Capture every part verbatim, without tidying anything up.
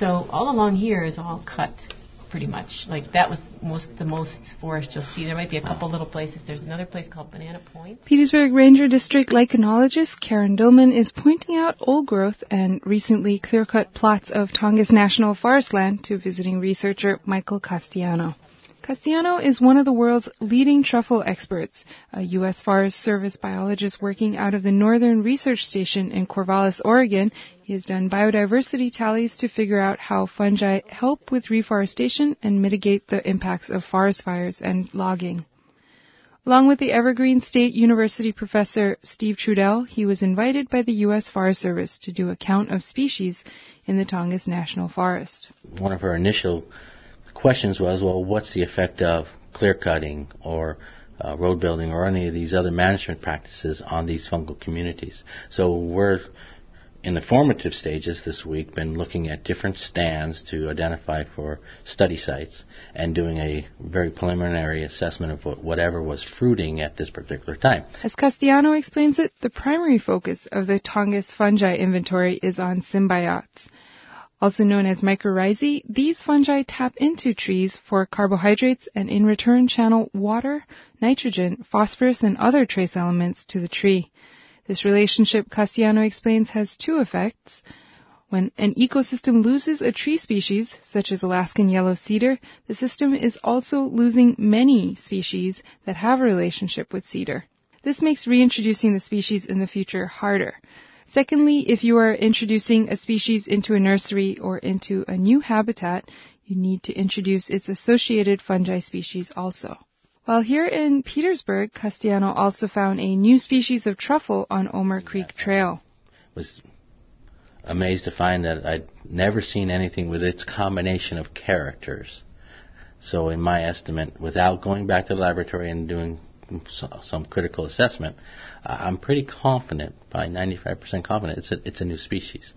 So all along here is all cut, pretty much. Like that was most the most forest you'll see. There might be a couple little places. There's another place called Banana Point. Petersburg Ranger District lichenologist Karen Dillman is pointing out old growth and recently clear-cut plots of Tongass National Forest land to visiting researcher Michael Castellano. Castellano is one of the world's leading truffle experts, a U S Forest Service biologist working out of the Northern Research Station in Corvallis, Oregon. He has done biodiversity tallies to figure out how fungi help with reforestation and mitigate the impacts of forest fires and logging. Along with the Evergreen State University professor Steve Trudell, he was invited by the U S Forest Service to do a count of species in the Tongass National Forest. One of her initial questions was, well, what's the effect of clear cutting or uh, road building or any of these other management practices on these fungal communities? So we're in the formative stages this week been looking at different stands to identify for study sites and doing a very preliminary assessment of what, whatever was fruiting at this particular time. As Castellano explains it, the primary focus of the Tongass fungi inventory is on symbiotes. Also known as mycorrhizae, these fungi tap into trees for carbohydrates and in return channel water, nitrogen, phosphorus, and other trace elements to the tree. This relationship, Castellano explains, has two effects. When an ecosystem loses a tree species, such as Alaskan yellow cedar, the system is also losing many species that have a relationship with cedar. This makes reintroducing the species in the future harder. Secondly, if you are introducing a species into a nursery or into a new habitat, you need to introduce its associated fungi species also. While here in Petersburg, Castellano also found a new species of truffle on Omer Creek Trail. I was amazed to find that I'd never seen anything with its combination of characters. So in my estimate, without going back to the laboratory and doing some critical assessment, uh, I'm pretty confident, by ninety-five percent confident, it's a, it's a new species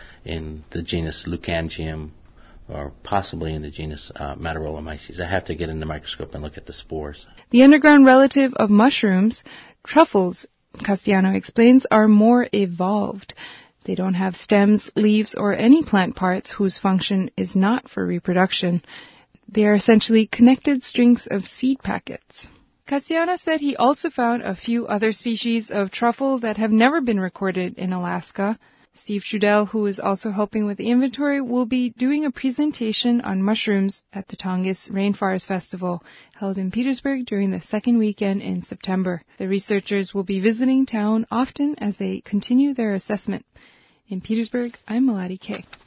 in the genus Leucangium or possibly in the genus uh, Matarolomyces. I have to get in the microscope and look at the spores. The underground relative of mushrooms, truffles, Castellano explains, are more evolved. They don't have stems, leaves, or any plant parts whose function is not for reproduction. They are essentially connected strings of seed packets. Castellano said he also found a few other species of truffle that have never been recorded in Alaska. Steve Trudell, who is also helping with the inventory, will be doing a presentation on mushrooms at the Tongass Rainforest Festival, held in Petersburg during the second weekend in September. The researchers will be visiting town often as they continue their assessment. In Petersburg, I'm Melody Kay.